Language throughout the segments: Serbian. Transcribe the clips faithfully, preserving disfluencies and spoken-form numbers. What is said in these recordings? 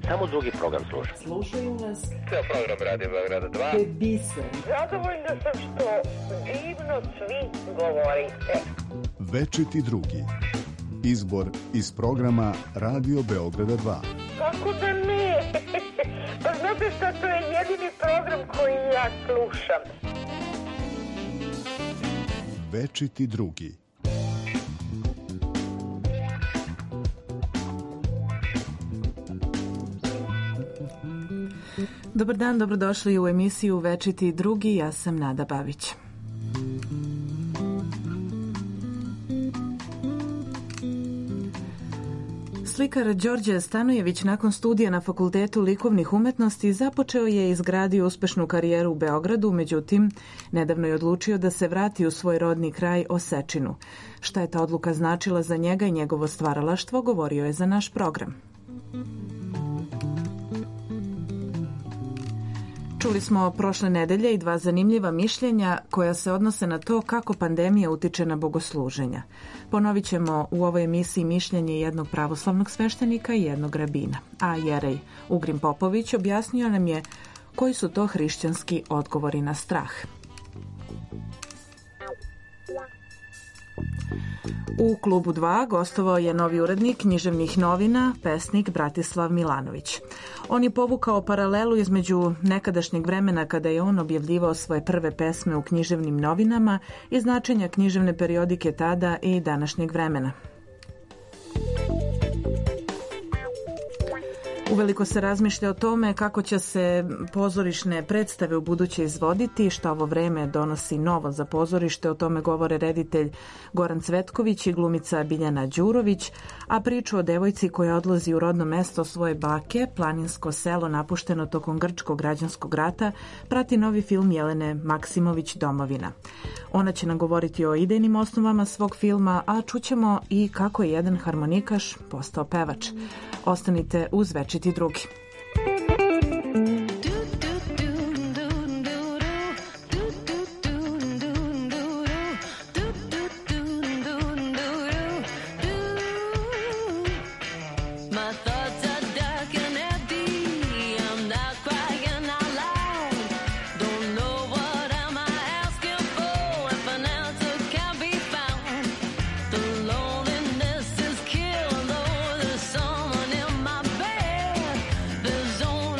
Samo drugi program slušam. Slušaju nas. To je program Radio Beograda dva. To je biser. Zadovoljna sam što divno svi govorite. Večiti drugi. Izbor iz programa Radio Beograda dva. Kako da ne? Pa znate šta, to je jedini program koji ja slušam. Večiti drugi. Dobar dan, dobrodošli u emisiju Večiti drugi, ja sam Nada Babić. Slikar Đorđe Stanojević nakon studija na Fakultetu likovnih umetnosti započeo je i izgradio uspešnu karijeru u Beogradu, međutim, nedavno je odlučio da se vrati u svoj rodni kraj Osečinu. Šta je ta odluka značila za njega i njegovo stvaralaštvo, govorio je za naš program. Čuli smo prošle nedelje i dva zanimljiva mišljenja koja se odnose na to kako pandemija utiče na bogosluženja. Ponovit ćemo u ovoj emisiji mišljenje jednog pravoslavnog sveštenika i jednog rabina. A Jerej Ugrin Popović objasnio nam je koji su to hrišćanski odgovori na strah. U Klubu dva gostovao je novi urednik književnih novina, pesnik Bratislav Milanović. On je povukao paralelu između nekadašnjeg vremena kada je on objavljivao svoje prve pesme u književnim novinama i značenja književne periodike tada i današnjeg vremena. Uveliko se razmišlja o tome kako će se pozorišne predstave u buduće izvoditi, šta ovo vreme donosi novo za pozorište, o tome govore reditelj Goran Cvetković i glumica Biljana Đurović, a priču o devojci koja odlazi u rodno mesto svoje bake, planinsko selo napušteno tokom grčkog građanskog rata, prati novi film Jelene Maksimović Domovina. Ona će nam govoriti o idejnim osnovama svog filma, a čućemo i kako je jedan harmonikaš postao pevač. Ostanite uz Večiti drugi. There's only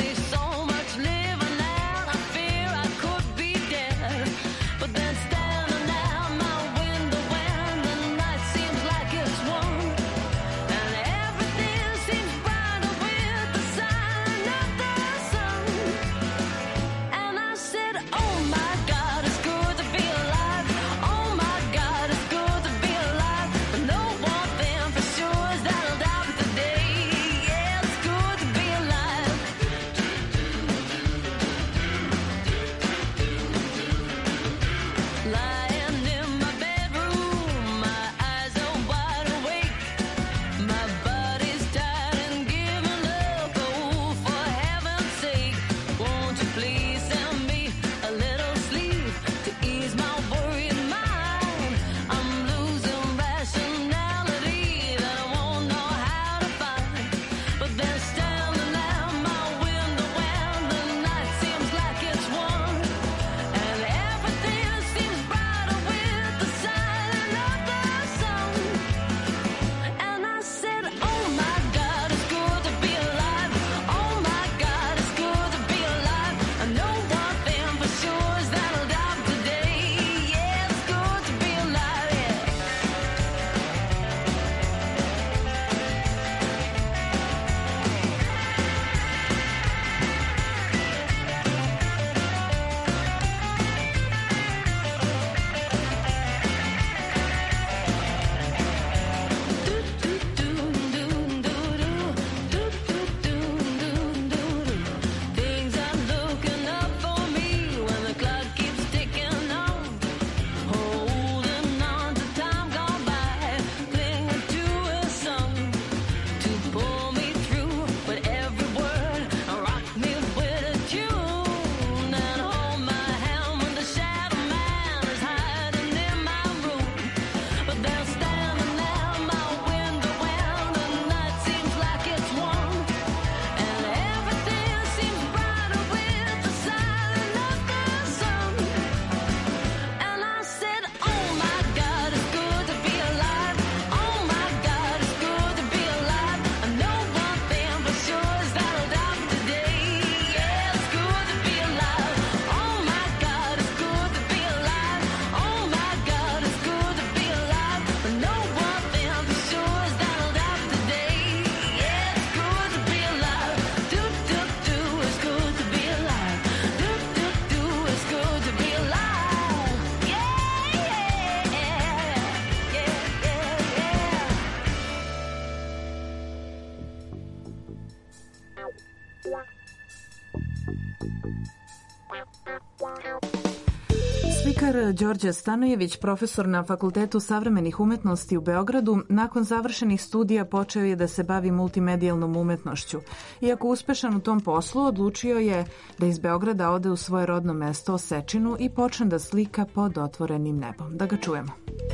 Slikar Đorđe Stanojević, profesor na Fakultetu savremenih umetnosti u Beogradu, nakon završenih studija počeo je da se bavi multimedijalnom umetnošću. Iako uspešan u tom poslu, odlučio je da iz Beograda ode u svoje rodno mesto Osečinu i počne da slika pod otvorenim nebom. Da ga čujemo.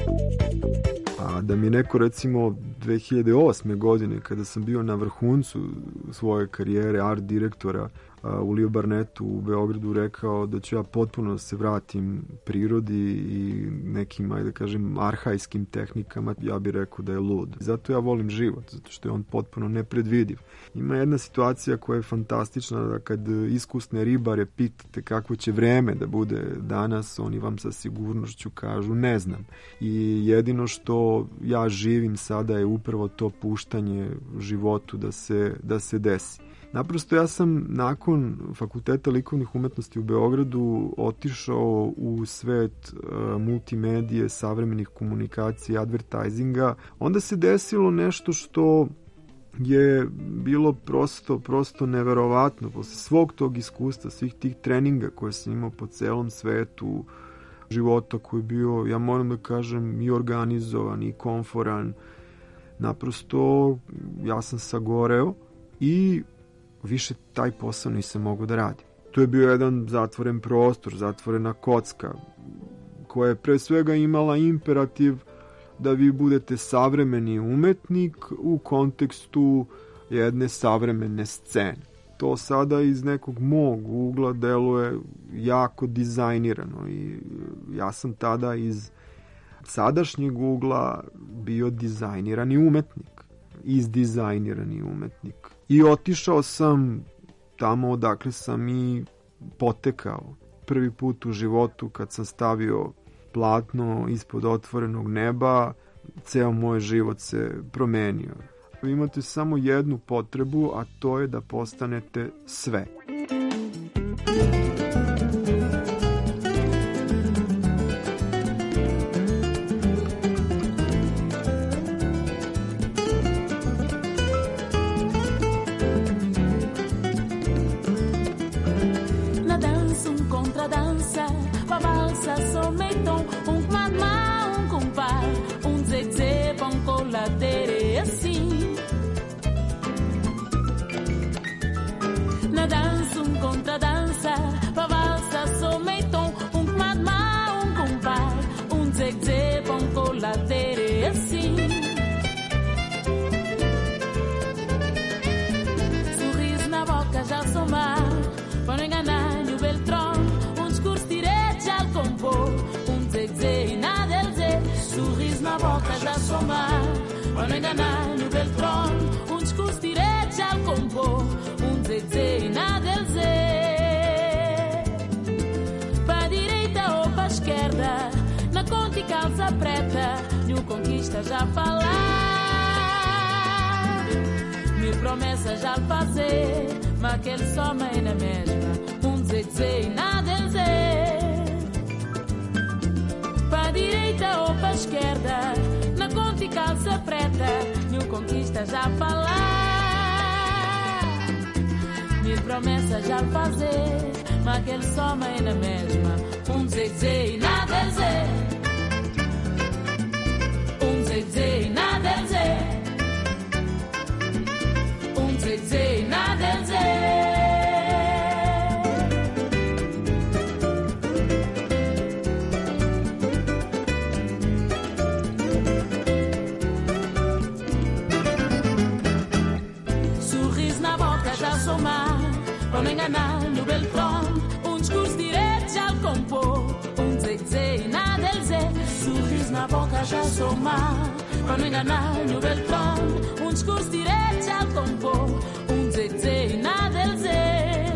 A da mi neko recimo dve hiljade osme godine, kada sam bio na vrhuncu svoje karijere art direktora u Leo Barnettu u Beogradu, rekao da ću ja potpuno se vratim prirodi i nekim, ajde kažem, arhajskim tehnikama, ja bih rekao da je lud. Zato ja volim život, zato što je on potpuno nepredvidiv. Ima jedna situacija koja je fantastična, da kad iskusne ribare pitate kako će vreme da bude danas, oni vam sa sigurnošću kažu ne znam. I jedino što ja živim sada je upravo to puštanje životu da se, da se desi. Naprosto ja sam nakon Fakulteta likovnih umetnosti u Beogradu otišao u svet uh, multimedije, savremenih komunikacija, advertisinga. Onda se desilo nešto što je bilo prosto, prosto neverovatno. Posle svog tog iskustva, svih tih treninga koje sam imao po celom svetu, života koji je bio, ja moram da kažem, i organizovan i komforan, naprosto ja sam sagoreo i više taj posao nisam mogao da radim. To je bio jedan zatvoren prostor, zatvorena kocka, koja je pre svega imala imperativ da vi budete savremeni umetnik u kontekstu jedne savremene scene. To sada iz nekog mog ugla deluje jako dizajnirano i ja sam tada iz sadašnjeg ugla bio dizajnirani umetnik, izdizajnirani umetnik. I otišao sam tamo odakle sam i potekao. Prvi put u životu kad sam stavio platno ispod otvorenog neba, ceo moj život se promenio. Vi imate samo jednu potrebu, a to je da postanete sve. Para enganar no Beltrón, um discurso direto ao compor, um zezé e nada a dizer. Para a direita ou para a esquerda, na conta e calça preta, nenhum conquista já falar. Mil promessas já fazer, mas aquele só meio na mesma, um zezé e nada a dizer. Para a direita ou para a esquerda, na conta e calça preta, mil conquistas já falar. Mil promessas já fazer, mas aquele só meio na mesma, um zezé e nada a dizer. Um zezé e nada a dizer. Um zezé e nada a dizer. Para não enganar no Beltrón, um discurso direto já o compor, um zezé e nada a dizer. Sorriso na boca já somar. Para não enganar no Beltrón, um discurso direto já o compor, um zezé e nada a dizer.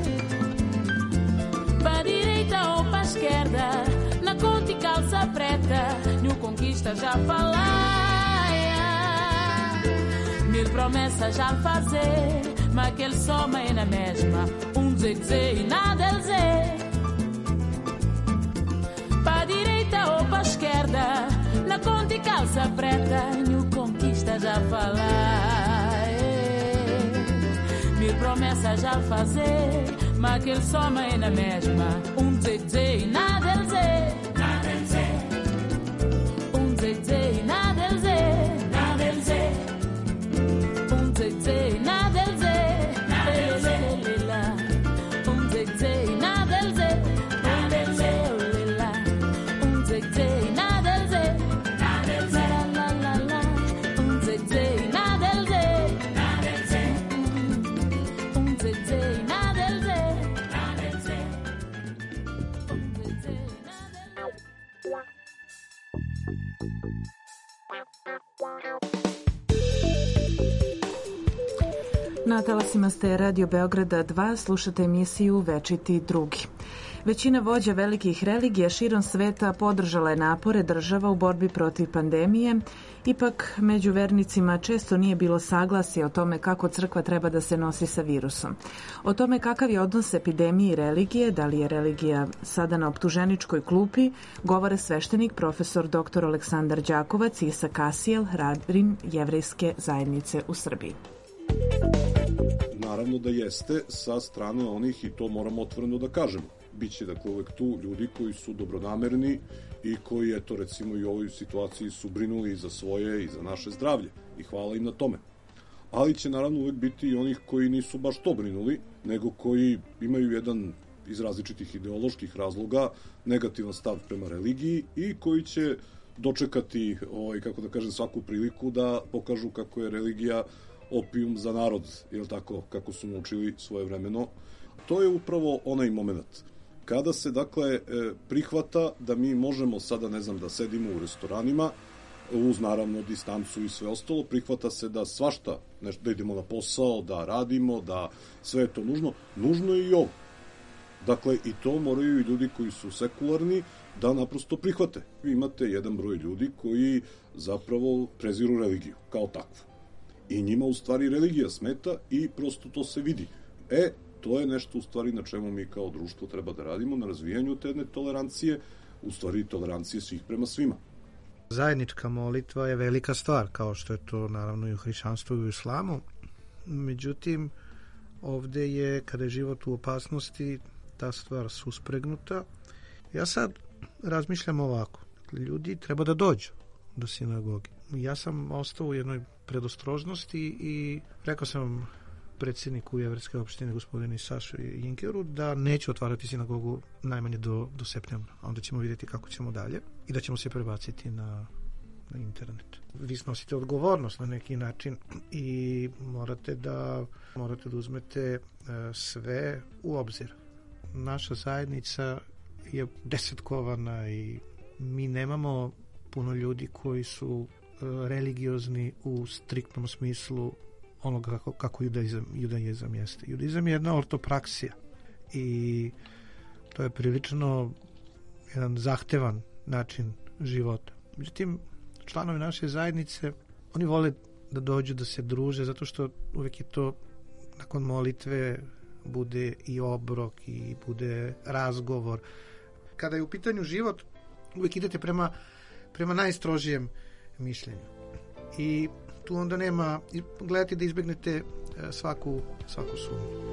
Para a direita ou para a esquerda, na conta e calça preta, nenhum conquista já falar. Mil promessas já fazer, mas aquele só meio na mesma, um zezé e nada a dizer. Para a direita ou para a esquerda, na conta e calça preta, nenhum conquista já falar. Mil promessas já fazer, mas aquele só meio na mesma, um zezé e nada a dizer. Na talasima ste Radio Beograda dva, slušate emisiju Večiti drugi. Većina vođa velikih religija širom sveta podržala je napore država u borbi protiv pandemije. Ipak, među vernicima često nije bilo saglasje o tome kako crkva treba da se nosi sa virusom. O tome kakav je odnos epidemije i religije, da li je religija sada na optuženičkoj klupi, govore sveštenik profesor doktor Aleksandar Đakovac i Isa Kasijel, rabin Jevrejske zajednice u Srbiji. Naravno da jeste sa strane onih, i to moramo otvoreno da kažemo. Biće dakle uvek tu ljudi koji su dobronamerni i koji, eto recimo i u ovoj situaciji su brinuli za svoje i za naše zdravlje i hvala im na tome. Ali će naravno uvek biti i onih koji nisu baš to brinuli, nego koji imaju jedan iz različitih ideoloških razloga negativan stav prema religiji i koji će dočekati, ovaj, kako da kažem, svaku priliku da pokažu kako je religija opijum za narod, jel tako, kako su naučili svoje vremeno. To je upravo onaj moment. Kada se, dakle, prihvata da mi možemo sada, ne znam, da sedimo u restoranima, uz naravno distancu i sve ostalo, prihvata se da svašta, nešto, da idemo na posao, da radimo, da sve je to nužno, nužno je i ovo. Dakle, i to moraju i ljudi koji su sekularni da naprosto prihvate. Vi imate jedan broj ljudi koji zapravo preziru religiju, kao takvu. I njima u stvari religija smeta i prosto to se vidi. E, to je nešto u stvari na čemu mi kao društvo treba da radimo, na razvijanju te netolerancije, u stvari tolerancije svih prema svima. Zajednička molitva je velika stvar, kao što je to naravno i u hrišćanstvu i u islamu. Međutim, ovde je, kada je život u opasnosti, ta stvar suspregnuta. Ja sad razmišljam ovako. Ljudi treba da dođu do sinagoge. Ja sam ostao u jednoj predostrožnosti i rekao sam predsjedniku Jevrejske opštine gospodinu Sašu Jinkeru da neću otvarati sinagogu najmanje do, do septembra. A onda ćemo vidjeti kako ćemo dalje i da ćemo se prebaciti na, na internet. Vi snosite odgovornost na neki način i morate da, morate da uzmete uh, sve u obzir. Naša zajednica je desetkovana i mi nemamo puno ljudi koji su uh, religiozni u striktnom smislu onoga kako, kako judaizam, judaizam jeste. Judaizam je jedna ortopraksija i to je prilično jedan zahtevan način života. Međutim, članovi naše zajednice, oni vole da dođu, da se druže, zato što uvek je to nakon molitve bude i obrok i bude razgovor. Kada je u pitanju život, uvek idete prema, prema najstrožijem mišljenju. I tu onda nema, gledajte da izbegnete svaku, svaku sumnju.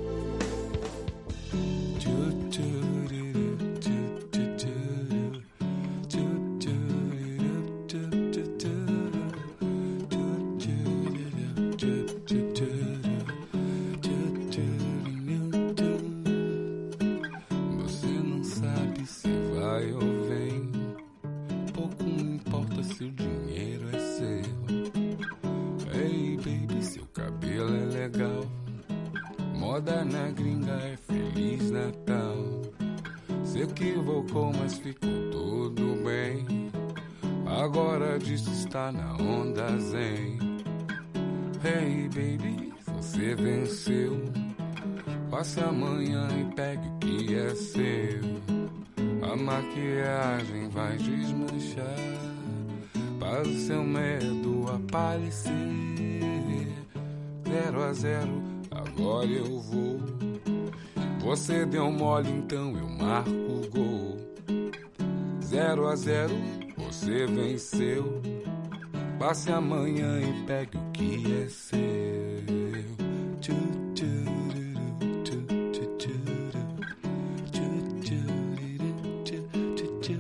Moda na gringa é Feliz Natal. Se equivocou, mas ficou tudo bem. Agora diz que está na onda zen. Hey baby, você venceu. Passe amanhã e pegue o que é seu. A maquiagem vai desmanchar para o seu medo aparecer. Zero a zero, agora eu vou. Você deu mole, então eu marco o gol. Zero a zero, você venceu. Passe amanhã e pegue o que é seu. Tchu, tchu, tchu, tchu, tchu, tchu, tchu, tchu, tchu, tchu,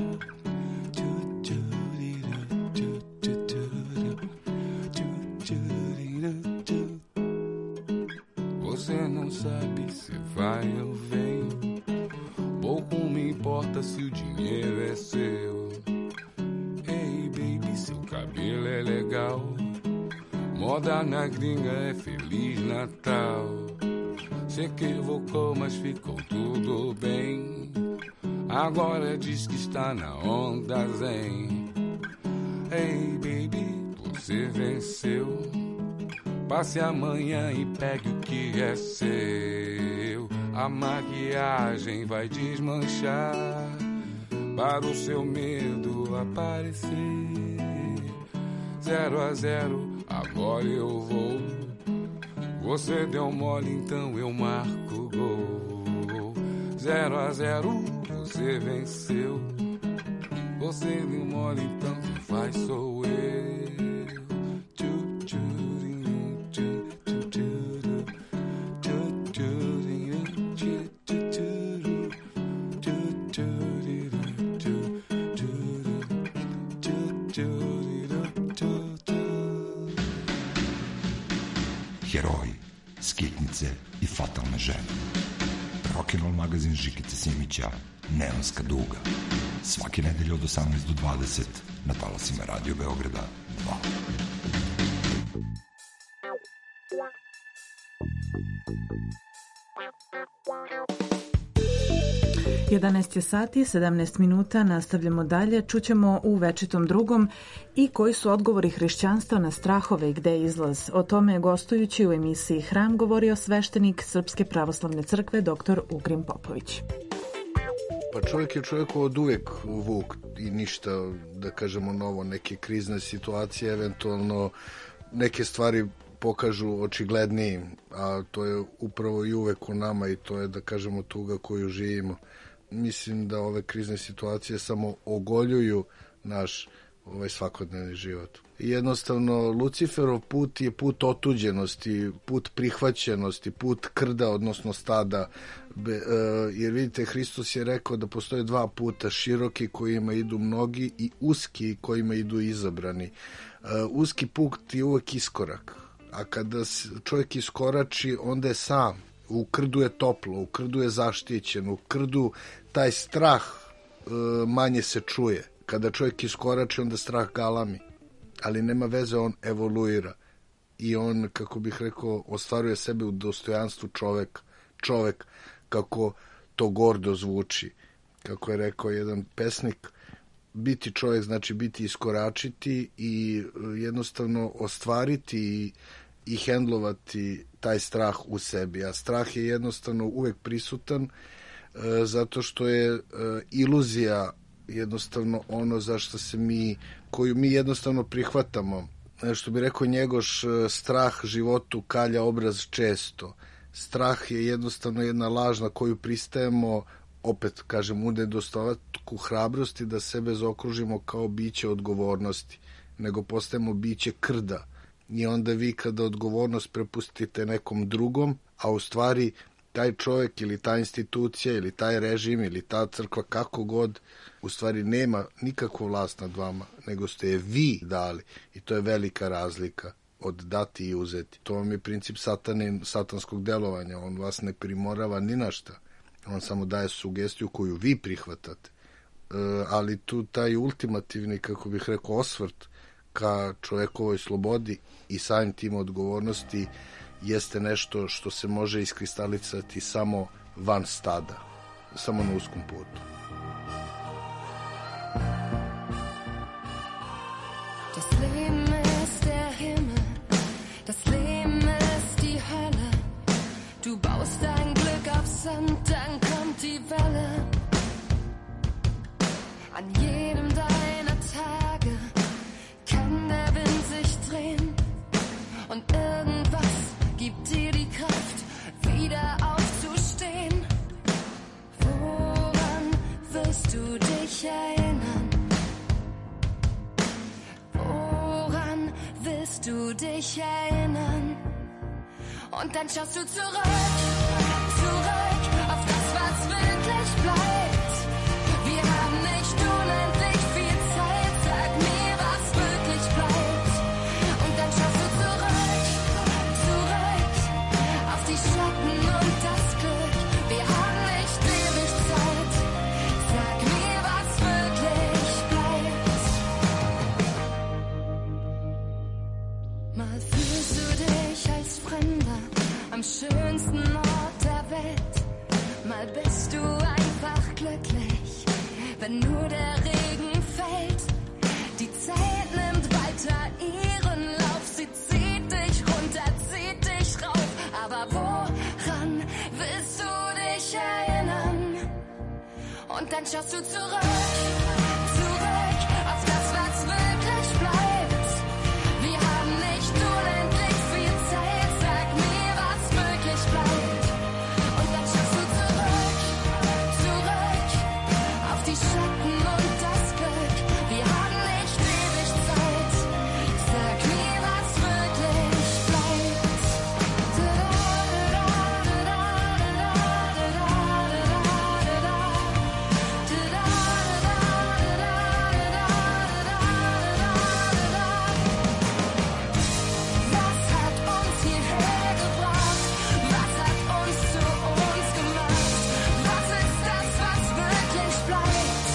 Você não sabe se vai ou vem. Pouco me importa se o dinheiro é seu. Hey baby, seu cabelo é legal. Moda na gringa é Feliz Natal. Se equivocou, mas ficou tudo bem. Agora diz que está na onda zen. Hey baby, você venceu. Passe amanhã e pegue o que é seu. A maquiagem vai desmanchar para o seu medo aparecer. Zero a zero, agora eu vou. Você deu mole, então eu marco gol. Zero a zero, você venceu. Você deu mole, então quem faz sou eu. Heroji, skitnice i fatalne žene. Rock'n'roll magazin Žikice Simića, Neonska duga. Svake nedelje od osamnaest do dvadeset na talasima Radio Beograda dva. jedanaest je sati, sedamnaest minuta, nastavljamo dalje. Čućemo u večitom drugom i koji su odgovori hrišćanstva na strahove i gde je izlaz. O tome je gostujući u emisiji Hram govorio sveštenik Srpske pravoslavne crkve dr. Ugrin Popović. Pa čovjek je čovjeku od uvek vuk i ništa, da kažemo, novo, neke krizne situacije, eventualno neke stvari pokažu očiglednijim, a to je upravo i uvek u nama i to je, da kažemo, tuga koju živimo. Mislim da ove krizne situacije samo ogoljuju naš ovaj svakodnevni život. I jednostavno, Luciferov put je put otuđenosti, put prihvaćenosti, put krda, odnosno stada. Be, e, jer vidite, Hristos je rekao da postoje dva puta, široki kojima idu mnogi i uski kojima idu izabrani. E, uski put je uvek iskorak, a kada čovjek iskorači, onda je sam. U krdu je toplo, u krdu je zaštićen, u krdu taj strah e, manje se čuje. Kada čovjek iskorači, onda strah galami, ali nema veze, on evoluira i on, kako bih rekao, ostvaruje sebe u dostojanstvu čovek, čovek, kako to gordo zvuči. Kako je rekao jedan pesnik, biti čovjek znači biti iskoračiti i jednostavno ostvariti i, i hendlovati taj strah u sebi. A strah je jednostavno uvek prisutan e, zato što je e, iluzija jednostavno ono za što se mi, koju mi jednostavno prihvatamo. Što bi rekao Njegoš, strah životu kalja obraz često. Strah je jednostavno jedna laž na koju pristajemo, opet kažem, u nedostatku hrabrosti da sebe zaokružimo kao biće odgovornosti, nego postajemo biće krda. I onda vi kada odgovornost prepustite nekom drugom, a u stvari taj čovjek ili ta institucija ili taj režim ili ta crkva, kako god, u stvari nema nikakvu vlast nad vama, nego ste je vi dali. I to je velika razlika od dati i uzeti. To vam je princip satanin, satanskog delovanja. On vas ne primorava ni na šta. On samo daje sugestiju koju vi prihvatate. E, ali tu taj ultimativni, kako bih rekao, osvrt ka čovjekovoj slobodi i samim tim odgovornosti jeste nešto što se može iskristalisati samo van stada, samo na uskom putu. Das Leben ist der Himmel, das Leben ist die Hölle. Du baust dein Glück auf Sand, dann kommt die Welle. An jedem deiner Tage kann der Wind sich drehen und irgendwas gibt dir die Kraft, wieder aufzustehen. Woran wirst du dich erinnern? Woran willst du dich erinnern? Und dann schaust du zurück, zurück auf das, was wirklich bleibt. Wir haben nicht unendlich viel Zeit, sag mir, was wirklich bleibt. Und dann schaust du zurück, zurück auf die Schatten und das Glück. Wir haben nicht ewig Zeit, sag mir, was wirklich bleibt. Mal fühlst du dich als Fremder am schönsten Ort der Welt. Mal bist du einfach glücklich, wenn nur der Regen fällt. Die Zeit nimmt weiter ihren Lauf, sie zieht dich runter, dann schaust du zurück, zurück auf das, was wirklich bleibt. Wir haben nicht unendlich viel Zeit, sag mir, was möglich bleibt. Und dann schaust du zurück, zurück auf die Schatten und das Glück. Wir haben nicht ewig Zeit, sag mir, was wirklich bleibt. Was hat uns hierher gebracht? Was hat uns zu uns gemacht? Was ist das, was wirklich bleibt?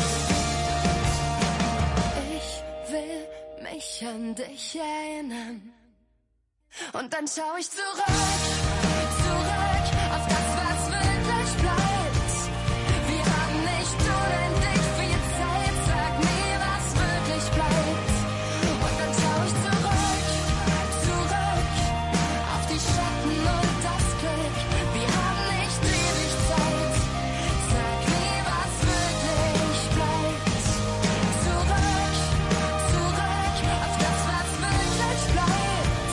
Ich will mich an dich erinnern. Und dann schau ich zurück, zurück auf das, was wirklich bleibt. Wir haben nicht unendlich viel Zeit, sag mir, was wirklich bleibt. Und dann schau ich zurück, zurück auf die Schatten und das Glück. Wir haben nicht ewig Zeit, sag mir, was wirklich bleibt. Zurück, zurück auf das, was wirklich bleibt.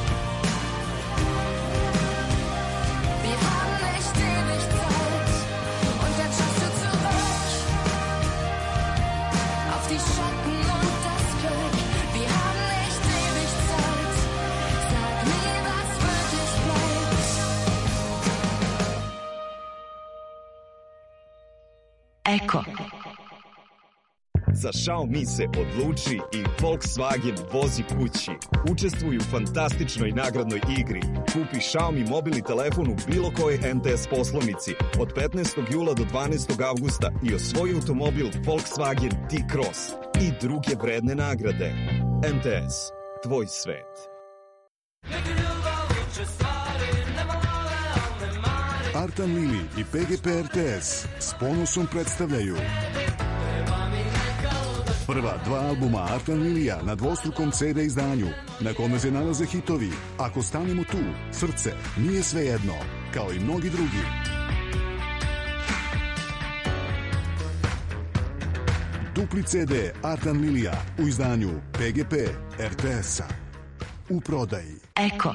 Wir haben nicht ewig Zeit. Und dann schaust du zurück auf die Schatten und das Glück. Wir haben nicht ewig Zeit. Sag mir, was wirklich bleibt. Eko. Za Xiaomi se odluči i Volkswagen vozi kući. Učestvuj u fantastičnoj nagradnoj igri. Kupi Xiaomi mobilni telefon u bilo kojoj M T S poslovnici od petnaestog jula do dvanaestog avgusta i osvoji automobil Volkswagen T-Cross i druge vredne nagrade. M T S, tvoj svet. Artan Lili i P G P R T S s ponosom predstavljaju prva dva albuma Artan Lilija na dvostrukom C D izdanju, na kome se nalaze hitovi Ako stanemo tu, Srce, Nije svejedno, kao i mnogi drugi. Dupli C D Artan Lilija u izdanju P G P R T S-a. U prodaji. Eko.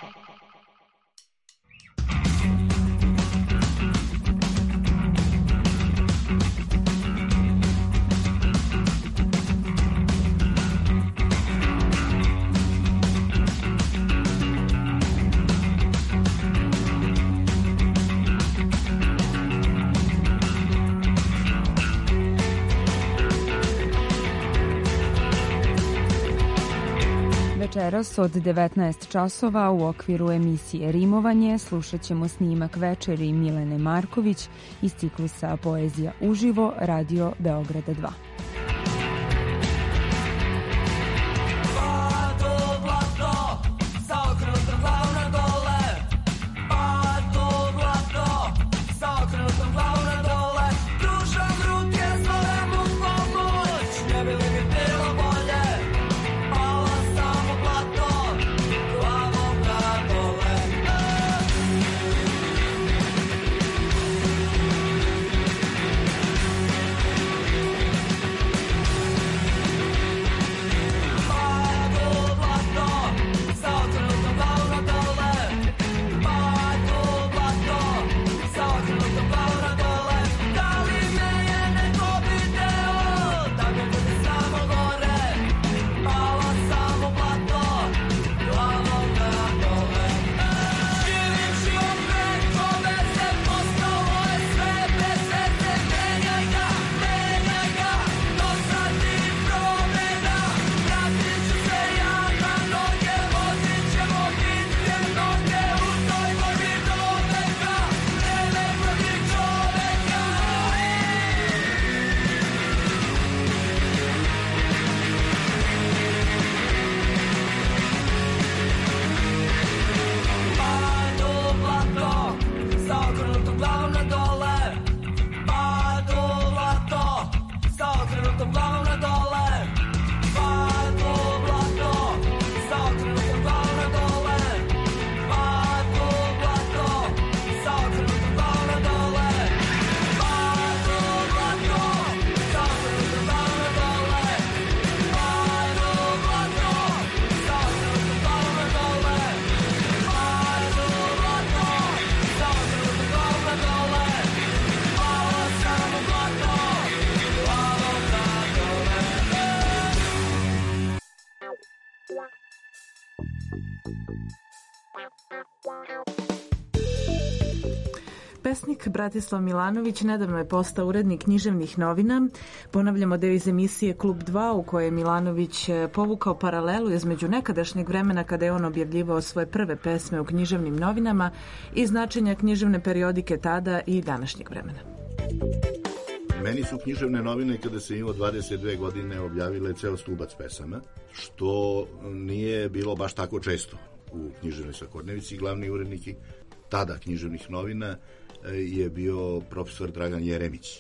Večeras od devetnaest časova u okviru emisije Rimovanje slušat ćemo snimak večeri Milene Marković iz ciklusa Poezija uživo, Radio Beograda dva. Pesnik Bratislav Milanović nedavno je postao urednik književnih novina. Ponavljamo deo iz emisije Klub dva u kojoj je Milanović povukao paralelu između nekadašnjeg vremena kada je on objavljivao svoje prve pesme u književnim novinama i značenja književne periodike tada i današnjeg vremena. Meni su književne novine kada sam imao dvadeset dve godine objavile ceo stubac pesama, što nije bilo baš tako često u književnoj svakodnevici. Glavni urednik tada književnih novina je bio profesor Dragan Jeremić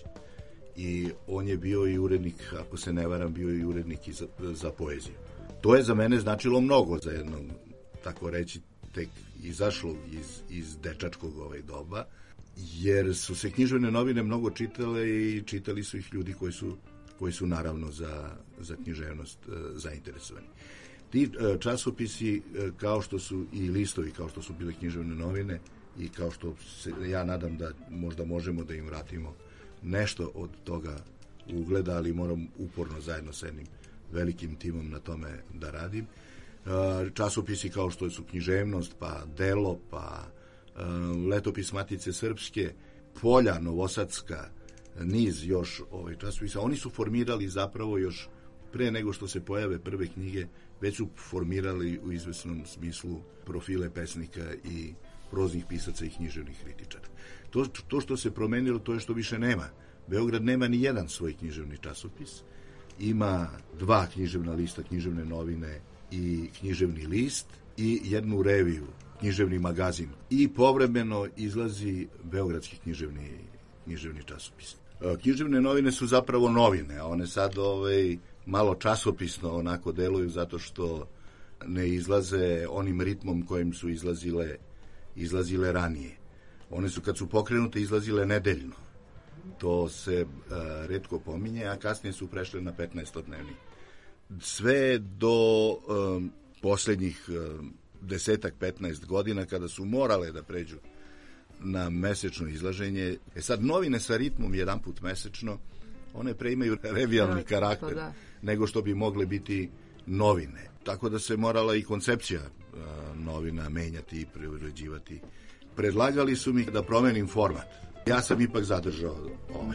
i on je bio i urednik, ako se ne varam, bio i urednik i za, za poeziju. To je za mene značilo mnogo za jedno, tako reći, tek izašlo iz, iz dečačkog ovaj doba, jer su se književne novine mnogo čitale i čitali su ih ljudi koji su, koji su naravno za, za književnost e, zainteresovani. Ti e, časopisi, e, kao što su i listovi, kao što su bile književne novine, i kao što se ja nadam da možda možemo da im vratimo nešto od toga ugleda, ali moram uporno zajedno sa jednim velikim timom na tome da radim. Časopisi kao što su Književnost, pa Delo, pa Letopis Matice Srpske, Polja Novosadska, niz još ovaj časopisa, oni su formirali zapravo još pre nego što se pojave prve knjige, već su formirali u izvesnom smislu profile pesnika i proznih pisaca i književnih kritičara. To, to što se promenilo, to je što više nema. Beograd nema ni jedan svoj književni časopis. Ima dva književna lista, književne novine i književni list i jednu reviju, književni magazin. I povremeno izlazi beogradski književni, književni časopis. Književne novine su zapravo novine, a one sad ovaj, malo časopisno onako deluju zato što ne izlaze onim ritmom kojim su izlazile izlazile ranije. One su, kad su pokrenute, izlazile nedeljno. To se uh, retko pominje, a kasnije su prešle na petnaestodnevni. Sve do um, poslednjih um, desetak, petnaest godina, kada su morale da pređu na mesečno izlaženje. E sad, novine sa ritmom jedan put mesečno, one pre imaju revijalni karakter, da, nego što bi mogle biti novine. Tako da se morala i koncepcija uh, novina menjati i preuređivati. Predlagali su mi da promenim format. Ja sam ipak zadržao ovaj.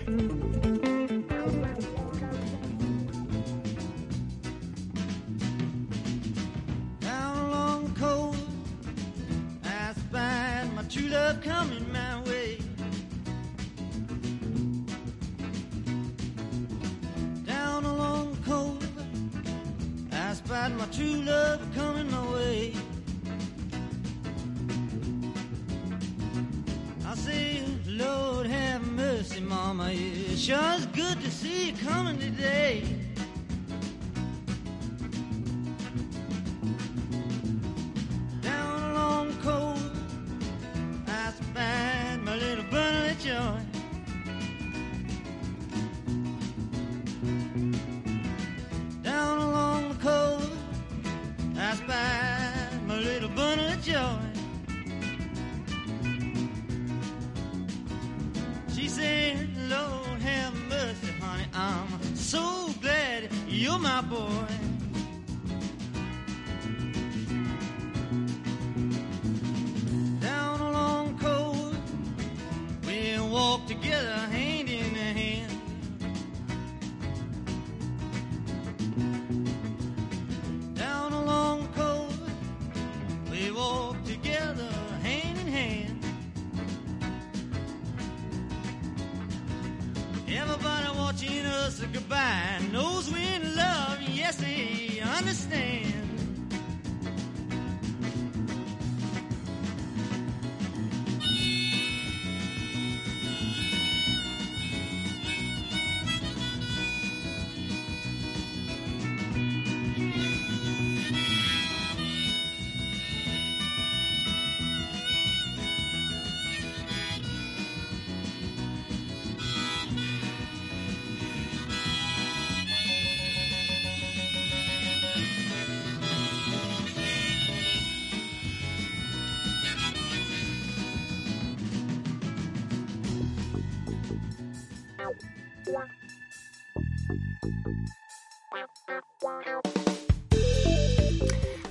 Down along the coast, I spied my true love coming my way. Down along the coast, I spied my true love coming my way. I say, Lord have mercy, Mama, it sure is good to see you coming today. Down along the coast, I spied my little bundle of joy. Down along the coast, I spied my little bundle of joy. She said, Lord have mercy, honey, I'm so glad you're my boy. Down along the coast, we walk together hand in hand. Down along the coast, we walk together hand in hand. Everybody watching us goodbye knows we're in love, yes, they understand.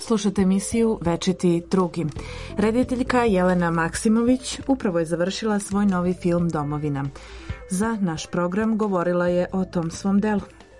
Slušate emisiju Večiti drugi. Rediteljka Jelena Maksimović upravo je završila svoj novi film Domovina. Za naš program govorila je o tom svom delu.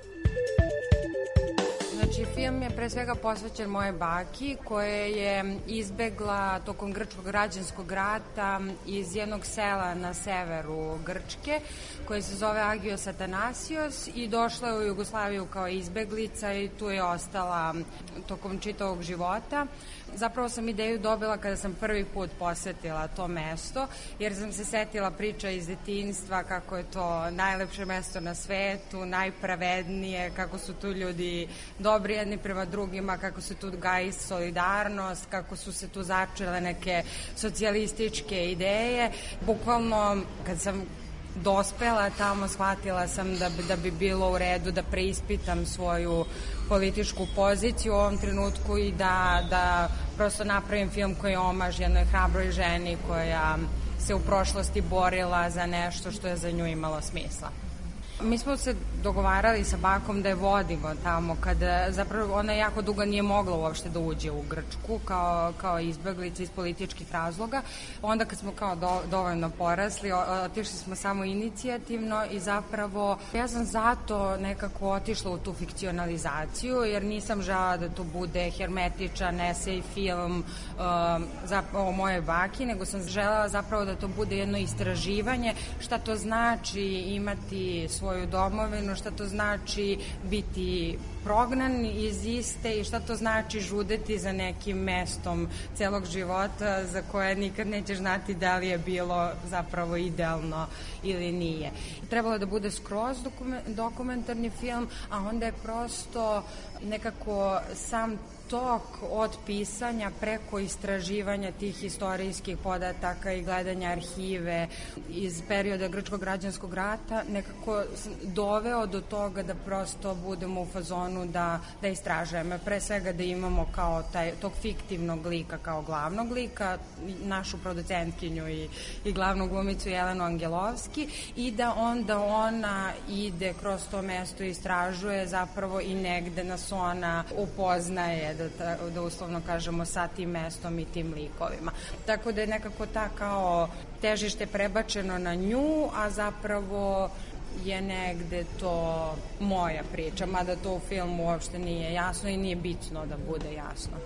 Znači, film je pre svega posvećen moje baki koja je izbegla tokom grčkog građanskog rata iz jednog sela na severu Grčke koje se zove Agios Atanasios i došla je u Jugoslaviju kao izbeglica i tu je ostala tokom čitavog života. Zapravo sam ideju dobila kada sam prvi put posetila to mesto, jer sam se setila priča iz detinjstva kako je to najlepše mesto na svetu, najpravednije, kako su tu ljudi dobri jedni prema drugima, kako se tu gaji solidarnost, kako su se tu začele neke socijalističke ideje. Bukvalno, kad sam dospela tamo, shvatila sam da bi, da bi bilo u redu da preispitam svoju političku poziciju u ovom trenutku i da, da prosto napravim film koji je omaž jednoj hrabroj ženi koja se u prošlosti borila za nešto što je za nju imalo smisla. Mi smo se dogovarali sa bakom da je vodimo tamo, kada zapravo ona jako dugo nije mogla uopšte da uđe u Grčku kao, kao izbeglica iz političkih razloga. Onda kad smo kao do, dovoljno porasli, otišli smo samo inicijativno i zapravo ja sam zato nekako otišla u tu fikcionalizaciju, jer nisam žela da to bude hermetičan esej, film um, zapravo o moje baki, nego sam želela zapravo da to bude jedno istraživanje šta to znači imati svoj svoju domovinu, šta to znači biti prognan iz iste i šta to znači žudeti za nekim mestom celog života za koje nikad nećeš znati da li je bilo zapravo idealno ili nije. Trebalo da bude skroz dokumentarni film, a onda je prosto nekako sam tok od pisanja preko istraživanja tih istorijskih podataka i gledanja arhive iz perioda grčkog građanskog rata nekako doveo do toga da prosto budemo u fazonu da, da istražujemo. Pre svega da imamo kao taj, tog fiktivnog lika kao glavnog lika, našu producentkinju i, i glavnu glumicu Jelenu Angelovski i da onda ona ide kroz to mesto i istražuje zapravo i negde nas ona upoznaje Da, da uslovno kažemo sa tim mestom i tim likovima. Tako da je nekako ta kao težište prebačeno na nju, a zapravo je negde to moja priča, mada to u filmu uopšte nije jasno i nije bitno da bude jasno.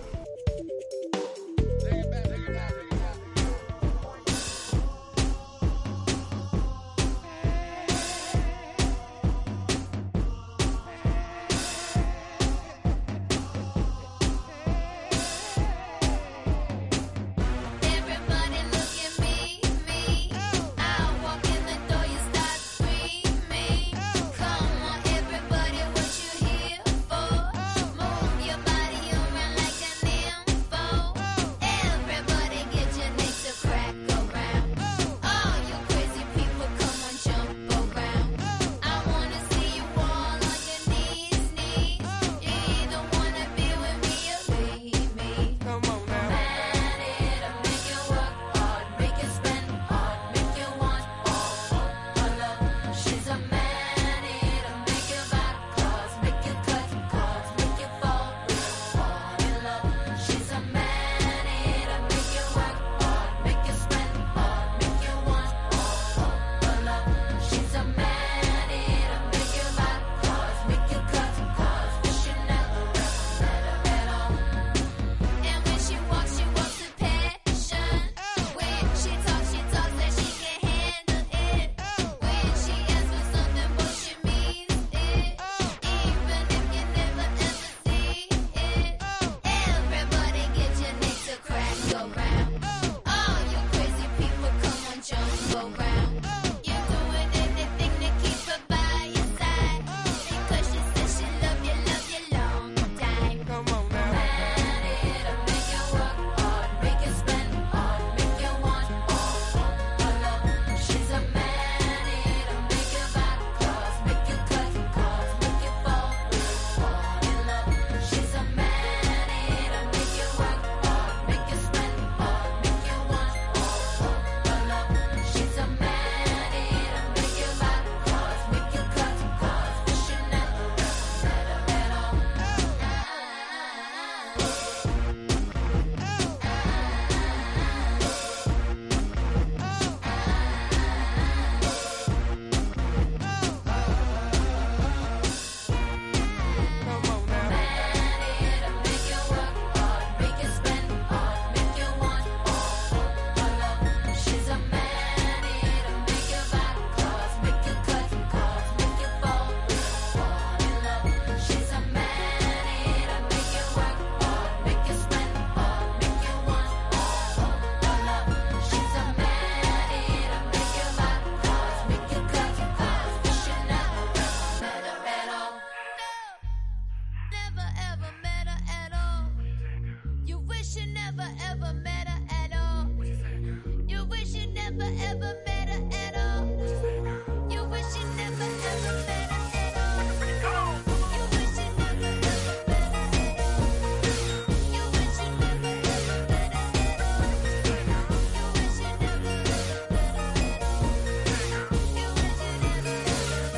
never ever met her at all. You wish you never ever met her at all. You wish you never ever met her at all. You wish you never ever met her at all. You wish you never ever met her at all. You wish you never ever met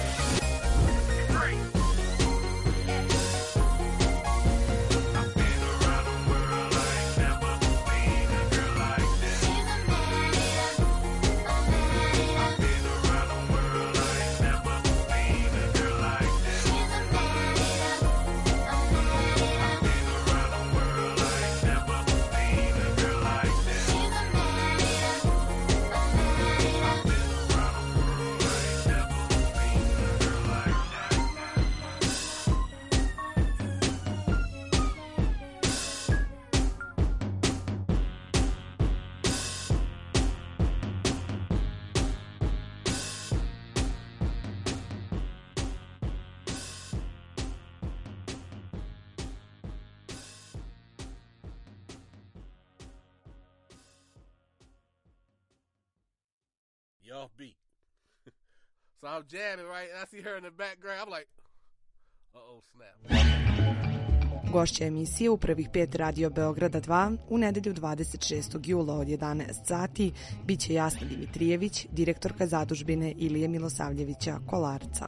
Off beat. So I'm jamming, right? And I see her in the background. I'm like, uh-oh, snap. Gošća emisije u prvih pet Radio Beograda dva u nedelju dvadeset šestog jula od jedanaest sati biće Jasna Dimitrijević, direktorka zadužbine Ilije Milosavljevića Kolarca.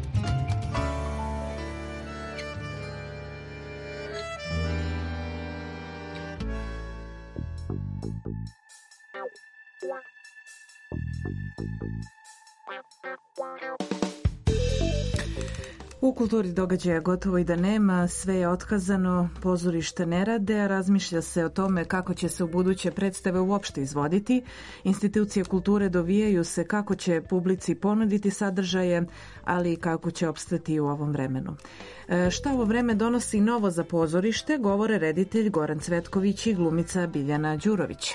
U kulturi događaja gotovo i da nema, sve je otkazano, pozorište ne rade, a razmišlja se o tome kako će se u buduće predstave uopšte izvoditi. Institucije kulture dovijaju se kako će publici ponuditi sadržaje, ali i kako će opstati u ovom vremenu. E, šta ovo vreme donosi novo za pozorište, govore reditelj Goran Cvetković i glumica Biljana Đurović.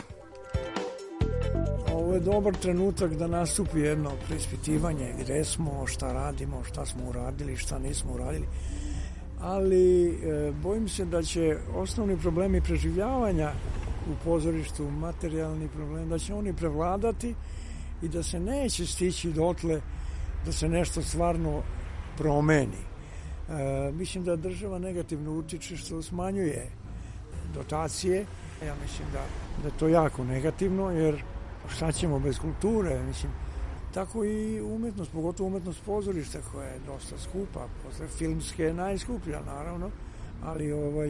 Ovo je dobar trenutak da nastupi jedno preispitivanje gde smo, šta radimo, šta smo uradili, šta nismo uradili. Ali e, bojim se da će osnovni problemi preživljavanja u pozorištu, materijalni problem, da će oni prevladati i da se neće stići dotle da se nešto stvarno promeni. E, mislim da država negativno utiče što smanjuje dotacije. Ja mislim da, da je to jako negativno, jer šta ćemo bez kulture, mislim, tako i umetnost, pogotovo umetnost pozorišta koja je dosta skupa, posle filmske je najskuplja naravno, ali ovaj,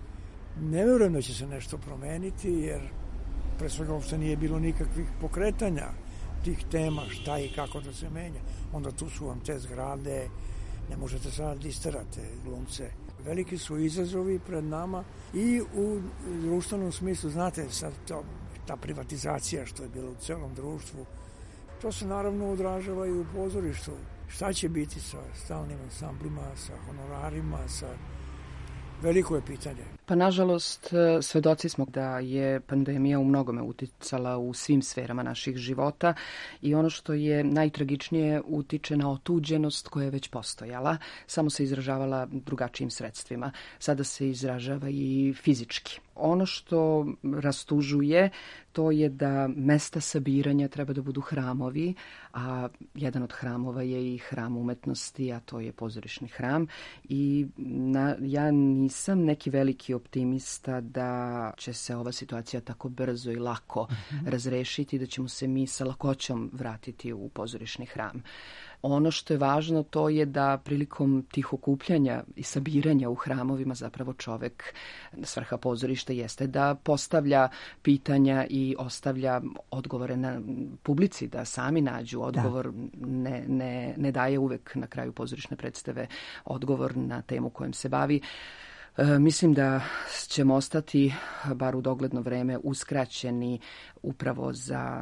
ne verujem da će se nešto promeniti, jer pre svega uopšte nije bilo nikakvih pokretanja tih tema, šta i kako da se menja. Onda tu su vam te zgrade, ne možete sad isterate glumce. Veliki su izazovi pred nama i u društvenom smislu, znate, sad to ta privatizacija što je bila u celom društvu, to se naravno odražava i u pozorištu. Šta će biti sa stalnim ansamblima, sa honorarima, sa... Veliko je pitanje. Pa nažalost, svedoci smo da je pandemija u mnogome uticala u svim sferama naših života i ono što je najtragičnije utiče na otuđenost koja je već postojala, samo se izražavala drugačijim sredstvima. Sada se izražava i fizički. Ono što rastužuje to je da mesta sabiranja treba da budu hramovi, a jedan od hramova je i hram umetnosti, a to je pozorišni hram. I na, ja nisam neki veliki optimista da će se ova situacija tako brzo i lako uh-huh. razrešiti, da ćemo se mi sa lakoćom vratiti u pozorišni hram. Ono što je važno to je da prilikom tih okupljanja i sabiranja u hramovima zapravo čovek, svrha pozorišta jeste da postavlja pitanja i ostavlja odgovore na publici, da sami nađu odgovor. Da. Ne, ne, ne daje uvek na kraju pozorišne predstave odgovor na temu kojom se bavi. E, mislim da ćemo ostati, bar u dogledno vreme, uskraćeni upravo za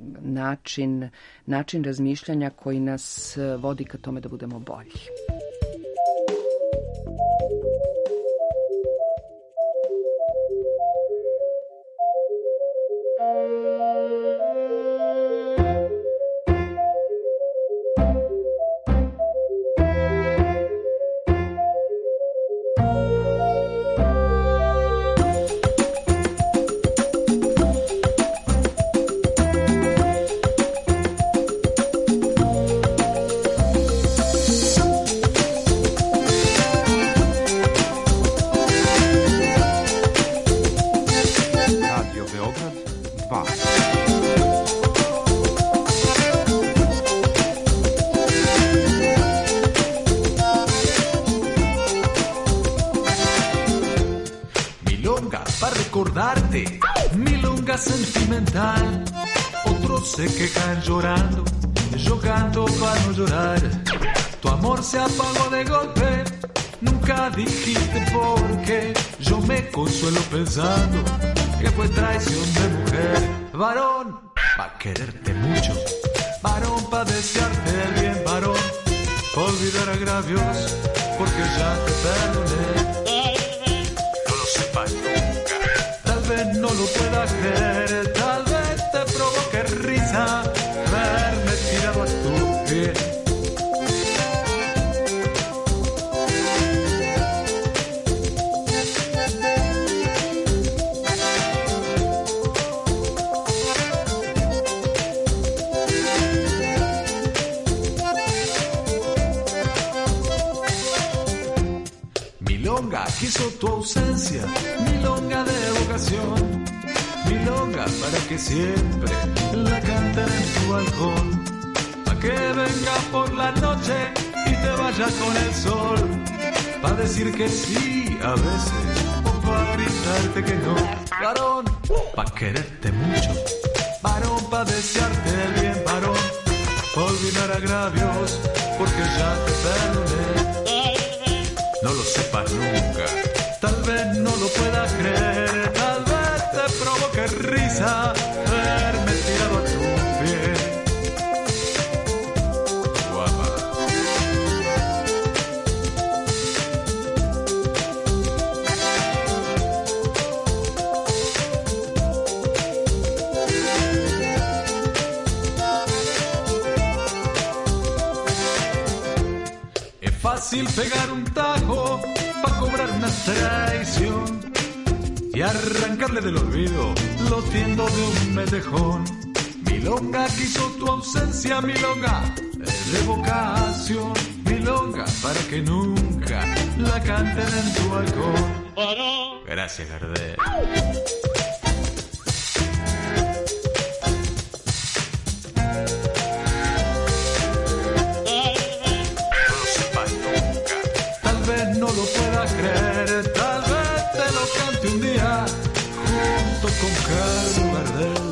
način, način razmišljanja koji nas vodi ka tome da budemo bolji. milonga sentimental. Otros se quejan llorando, jugando para no llorar. Tu amor se apagó de golpe, nunca dijiste por qué. Yo me consuelo pensando que fue traición de mujer. Varón, pa' quererte mucho, varón, pa' desearte el bien, varón, pa' olvidar agravios, porque ya te perdoné. No lo sepas nunca, tal vez no lo puedas creer, tal vez te provoque risa verme tirado a tu pie. Milonga quiso tu ausencia, milonga de vocación, milonga para que siempre la canten en tu balcón, pa' que venga por la noche y te vaya con el sol, pa' decir que sí a veces o pa' gritarte que no. Varón, pa' quererte mucho, varón, pa' desearte el bien, varón, pa' olvidar agravios, porque ya te perdoné. No lo sepas nunca, tal vez no lo puedas creer, tal vez te provoque risa verme tirado a tu pie. Guapa. Es fácil pegar un tajo pa' cobrar una traición y arrancarle del olvido lo tiendo de un metejón. Milonga quiso tu ausencia, milonga de vocación, milonga para que nunca la canten en tu balcón. Gracias, Gardel. No lo puedas creer, tal vez te lo cante un día junto con Carlos Gardel.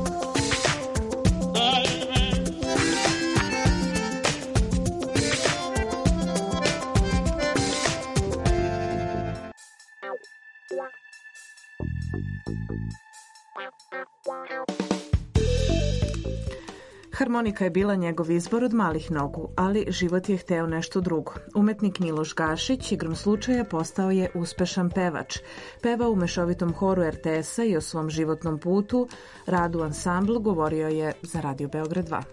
Harmonika je bila njegov izbor od malih nogu, ali život je hteo nešto drugo. Umetnik Miloš Gašić igrom slučaja postao je uspešan pevač. Pevao u mešovitom horu er te es-a i o svom životnom putu, radu ansamblu govorio je za Radio Beograd dva.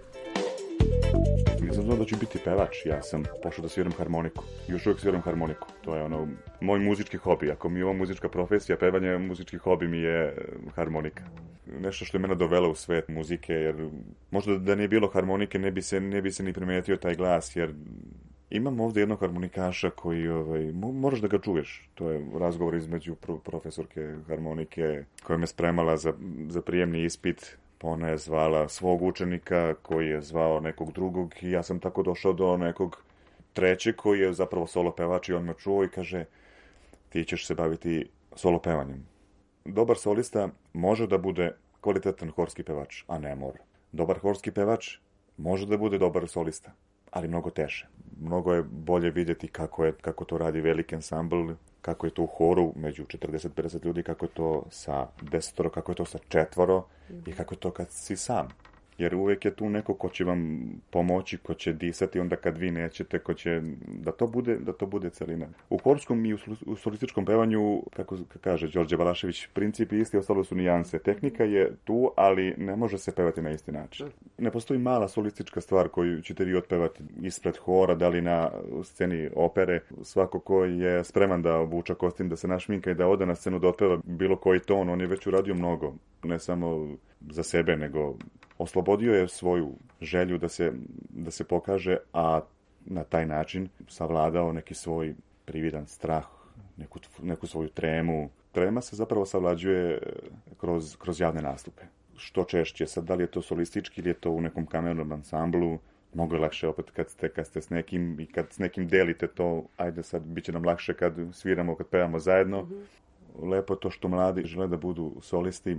Nisam znao da ću biti pevač, ja sam pošao da sviram harmoniku. Još uvijek sviram harmoniku. To je ono, moj muzički hobi. Ako mi je ovo muzička profesija, pevanje, muzički hobi mi je harmonika. Nešto što je mene dovelo u svet muzike, jer možda da nije bilo harmonike ne bi se, ne bi se ni primetio taj glas, jer imam ovdje jednog harmonikaša koji, ovaj, moraš da ga čuješ. To je razgovor između profesorke harmonike koja me spremala za, za prijemni ispit. Ona je zvala svog učenika koji je zvao nekog drugog i ja sam tako došao do nekog trećeg koji je zapravo solo pevač i on me čuo i kaže ti ćeš se baviti solo pevanjem. Dobar solista može da bude kvalitetan horski pevač, a ne mora. Dobar horski pevač može da bude dobar solista, ali mnogo teže. Mnogo je bolje vidjeti kako, je, kako to radi veliki ansambl, kako je to u horu među četrdeset do pedeset ljudi, kako je to sa desetoro, kako je to sa četvoro mm-hmm. i kako je to kad si sam. Jer uvijek je tu neko ko će vam pomoći, ko će disati onda kad vi nećete, ko će, da to bude, da to bude celina. U horskom i u, u solističkom pevanju, kako kaže Đorđe Balašević, princip isti, ostalo su nijanse. Tehnika je tu, ali ne može se pevati na isti način. Ne postoji mala solistička stvar koju ćete vi otpevati ispred hora, da li na sceni opere. Svako ko je spreman da obuča kostim, da se našminka i da ode na scenu da otpeva bilo koji ton, on je već uradio mnogo. Ne samo za sebe, nego oslobodio je svoju želju da se, da se pokaže, a na taj način savladao neki svoj prividan strah, neku, neku svoju tremu. Trema se zapravo savlađuje kroz, kroz javne nastupe. Što češće, sad da li je to solistički ili je to u nekom kamernom ansamblu, mnogo je lakše opet kad ste, kad ste s nekim i kad s nekim delite to, ajde sad bit će nam lakše kad sviramo, kad pevamo zajedno. Mm-hmm. Lepo je to što mladi žele da budu solisti.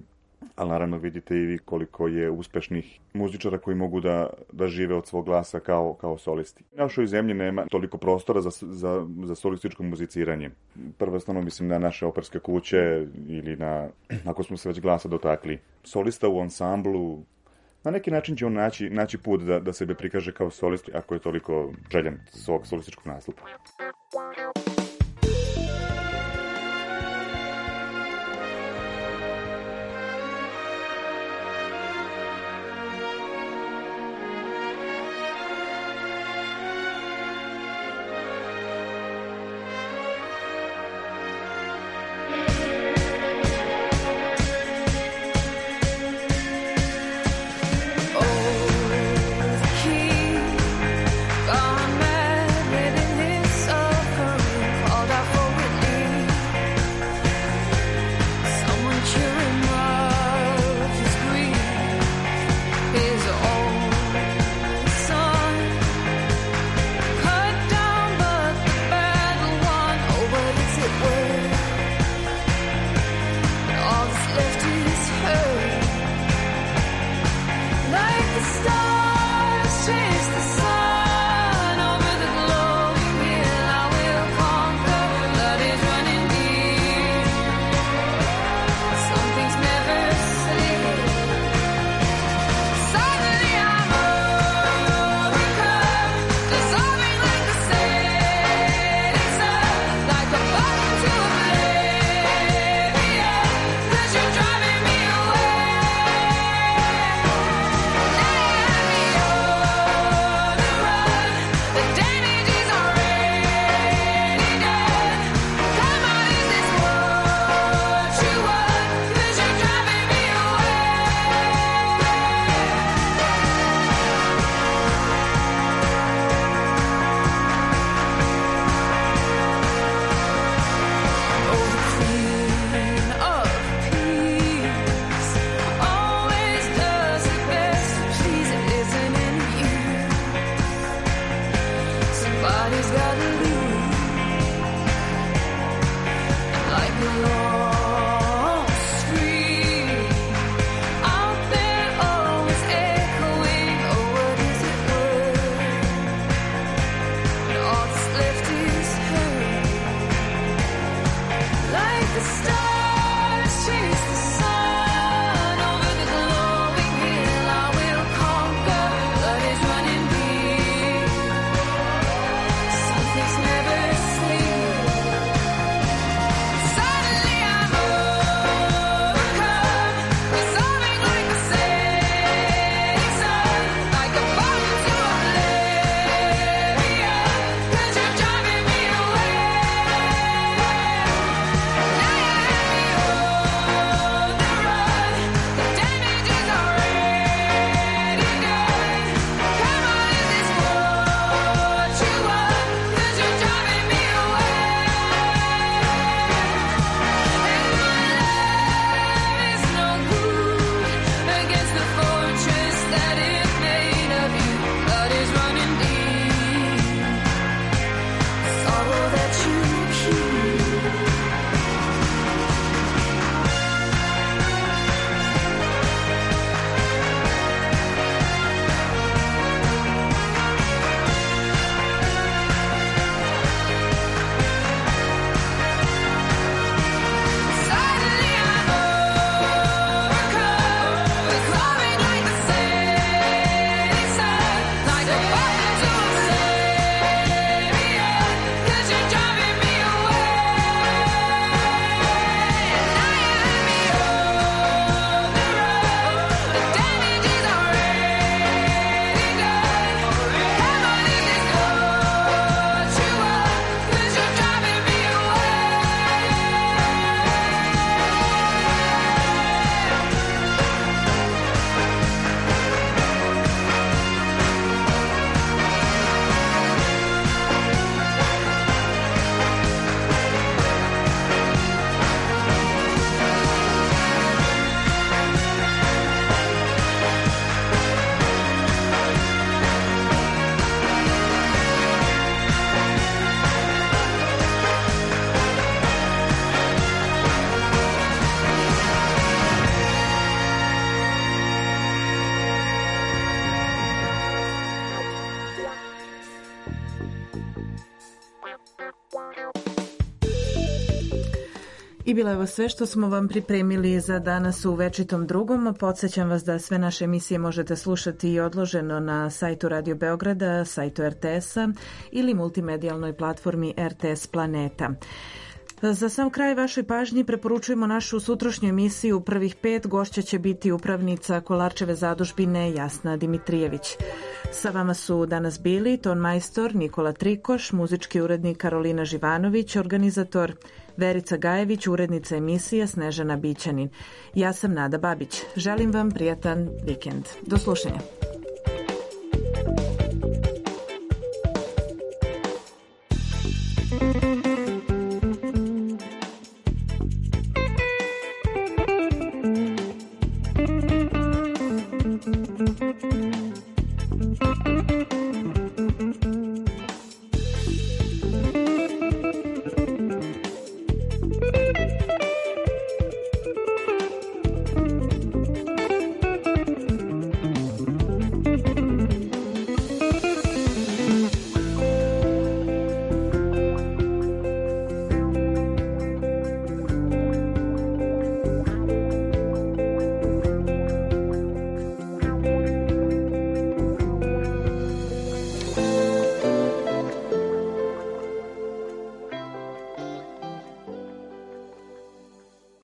ali naravno vidite i vi koliko je uspešnih muzičara koji mogu da, da žive od svog glasa kao, kao solisti. U našoj zemlji nema toliko prostora za, za, za solističko muziciranje. Prvostano mislim na naše operske kuće ili na, ako smo se već glasa dotakli, solista u ansamblu. Na neki način će on naći, naći put da, da sebe prikaže kao solist ako je toliko željan svog solističkog nastupa. Gone mad, letting his soul come in. I bilo je ovo sve što smo vam pripremili za danas u Večitom drugom. Podsjećam vas da sve naše emisije možete slušati i odloženo na sajtu Radio Beograda, sajtu er te es-a ili multimedijalnoj platformi er te es Planeta. Za sam kraj vašoj pažnji preporučujemo našu sutrašnju emisiju Prvih pet. Gošća će biti upravnica Kolarčeve zadužbine Jasna Dimitrijević. Sa vama su danas bili ton majstor Nikola Trikoš, muzički urednik Karolina Živanović, organizator Verica Gajević, urednica emisije Snežana Bićanin. Ja sam Nada Babić. Želim vam prijatan vikend. Do slušanja. Thank you.